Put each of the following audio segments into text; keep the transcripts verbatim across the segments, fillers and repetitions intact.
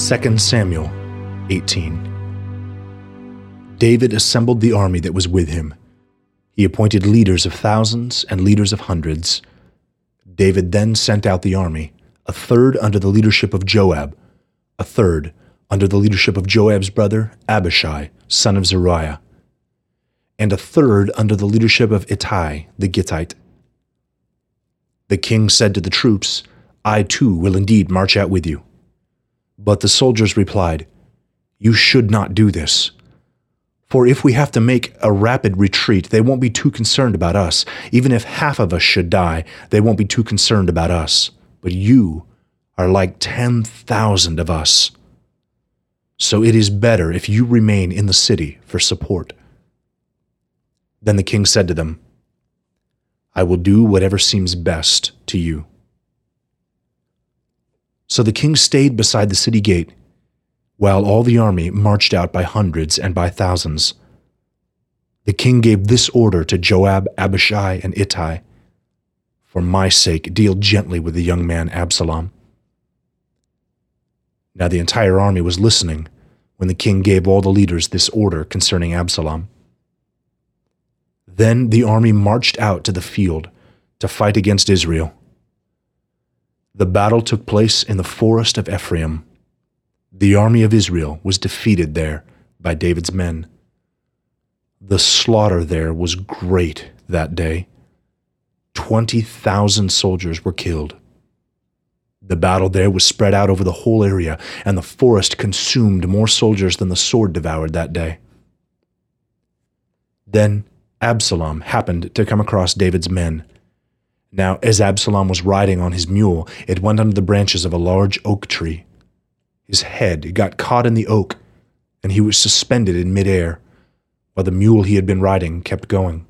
Second Samuel eighteen. David assembled the army that was with him. He appointed leaders of thousands and leaders of hundreds. David then sent out the army, a third under the leadership of Joab, a third under the leadership of Joab's brother Abishai, son of Zeruiah, and a third under the leadership of Ittai the Gittite. The king said to the troops, "I too will indeed march out with you." But the soldiers replied, "You should not do this. For if we have to make a rapid retreat, they won't be too concerned about us. Even if half of us should die, they won't be too concerned about us. But you are like ten thousand of us. So it is better if you remain in the city for support." Then the king said to them, "I will do whatever seems best to you." So the king stayed beside the city gate, while all the army marched out by hundreds and by thousands. The king gave this order to Joab, Abishai, and Ittai, "For my sake, deal gently with the young man Absalom." Now the entire army was listening when the king gave all the leaders this order concerning Absalom. Then the army marched out to the field to fight against Israel. The battle took place in the forest of Ephraim. The army of Israel was defeated there by David's men. The slaughter there was great that day. Twenty thousand soldiers were killed. The battle there was spread out over the whole area, and the forest consumed more soldiers than the sword devoured that day. Then Absalom happened to come across David's men. Now, as Absalom was riding on his mule, it went under the branches of a large oak tree. His head got caught in the oak, and he was suspended in midair, while the mule he had been riding kept going.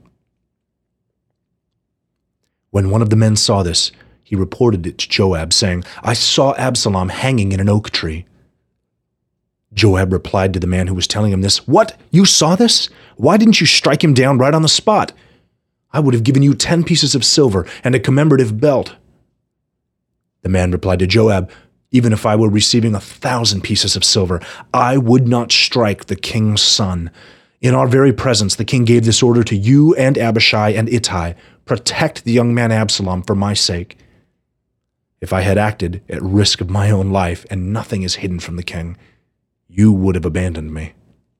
When one of the men saw this, he reported it to Joab, saying, "I saw Absalom hanging in an oak tree." Joab replied to the man who was telling him this, "What? You saw this? Why didn't you strike him down right on the spot? I would have given you ten pieces of silver and a commemorative belt." The man replied to Joab, "Even if I were receiving a thousand pieces of silver, I would not strike the king's son. In our very presence, the king gave this order to you and Abishai and Ittai, 'Protect the young man Absalom for my sake.' If I had acted at risk of my own life, and nothing is hidden from the king, you would have abandoned me."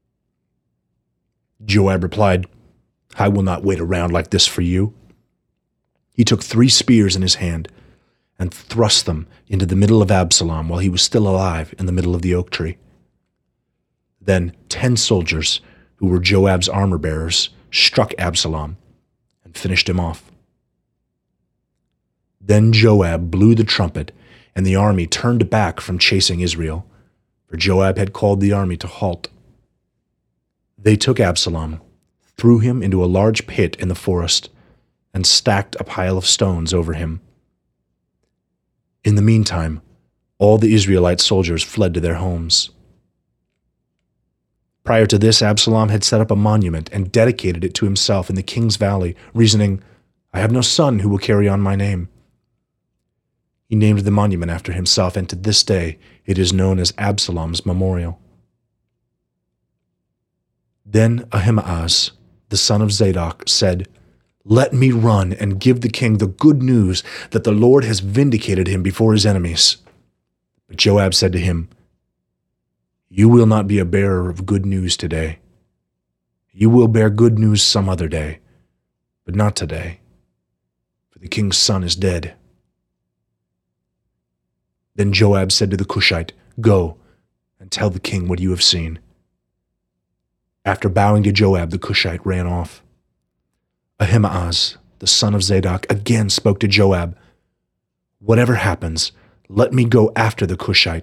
Joab replied, "I will not wait around like this for you." He took three spears in his hand and thrust them into the middle of Absalom while he was still alive in the middle of the oak tree. Then ten soldiers, who were Joab's armor-bearers, struck Absalom and finished him off. Then Joab blew the trumpet, and the army turned back from chasing Israel, for Joab had called the army to halt. They took Absalom, threw him into a large pit in the forest, and stacked a pile of stones over him. In the meantime, all the Israelite soldiers fled to their homes. Prior to this, Absalom had set up a monument and dedicated it to himself in the king's valley, reasoning, "I have no son who will carry on my name." He named the monument after himself, and to this day it is known as Absalom's Memorial. Then Ahimaaz, the son of Zadok, said, "Let me run and give the king the good news that the Lord has vindicated him before his enemies." But Joab said to him, "You will not be a bearer of good news today. You will bear good news some other day, but not today, for the king's son is dead." Then Joab said to the Cushite, "Go and tell the king what you have seen." After bowing to Joab, the Cushite ran off. Ahimaaz, the son of Zadok, again spoke to Joab, "Whatever happens, let me go after the Cushite."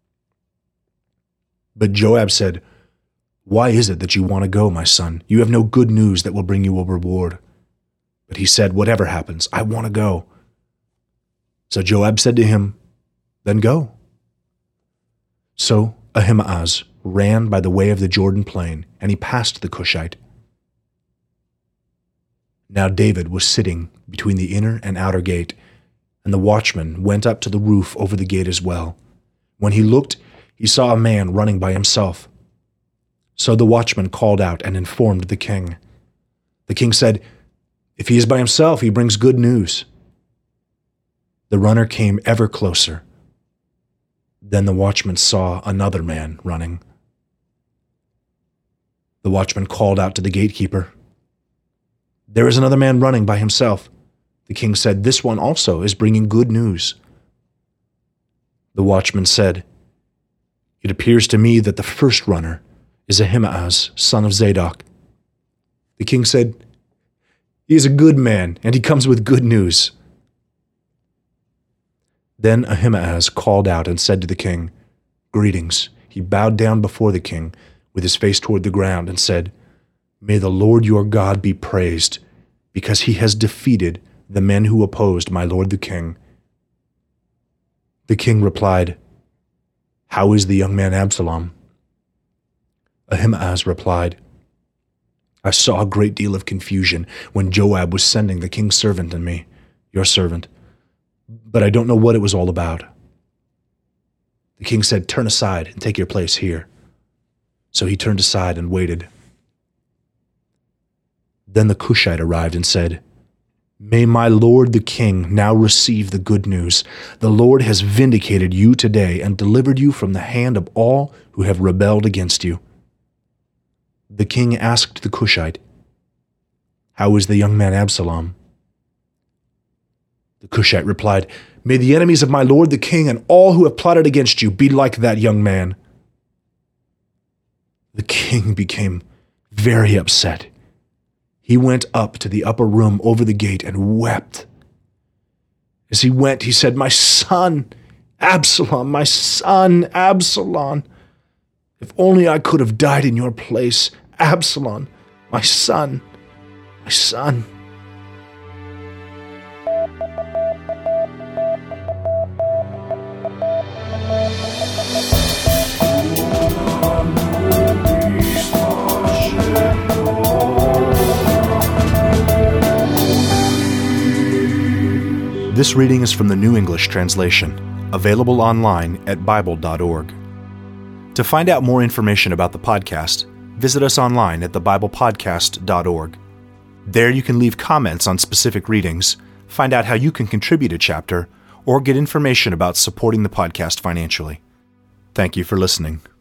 But Joab said, "Why is it that you want to go, my son? You have no good news that will bring you a reward." But he said, "Whatever happens, I want to go." So Joab said to him, "Then go." So Ahimaaz ran by the way of the Jordan plain, and he passed the Cushite. Now David was sitting between the inner and outer gate, and the watchman went up to the roof over the gate as well. When he looked, he saw a man running by himself. So the watchman called out and informed the king. The king said, "If he is by himself, he brings good news." The runner came ever closer. Then the watchman saw another man running. The watchman called out to the gatekeeper, "There is another man running by himself." The king said, "This one also is bringing good news." The watchman said, "It appears to me that the first runner is Ahimaaz, son of Zadok." The king said, "He is a good man, and he comes with good news." Then Ahimaaz called out and said to the king, "Greetings." He bowed down before the king, with his face toward the ground, and said, "May the Lord your God be praised, because he has defeated the men who opposed my lord the king." The king replied, "How is the young man Absalom?" Ahimaaz replied, "I saw a great deal of confusion when Joab was sending the king's servant and me, your servant, but I don't know what it was all about." The king said, "Turn aside and take your place here." So he turned aside and waited. Then the Cushite arrived and said, "May my lord the king now receive the good news. The Lord has vindicated you today and delivered you from the hand of all who have rebelled against you." The king asked the Cushite, "How is the young man Absalom?" The Cushite replied, "May the enemies of my lord the king and all who have plotted against you be like that young man." The king became very upset. He went up to the upper room over the gate and wept. As he went, he said, "My son, Absalom, my son, Absalom. If only I could have died in your place. Absalom, my son, my son." This reading is from the New English Translation, available online at bible dot org. To find out more information about the podcast, visit us online at the bible podcast dot org. There you can leave comments on specific readings, find out how you can contribute a chapter, or get information about supporting the podcast financially. Thank you for listening.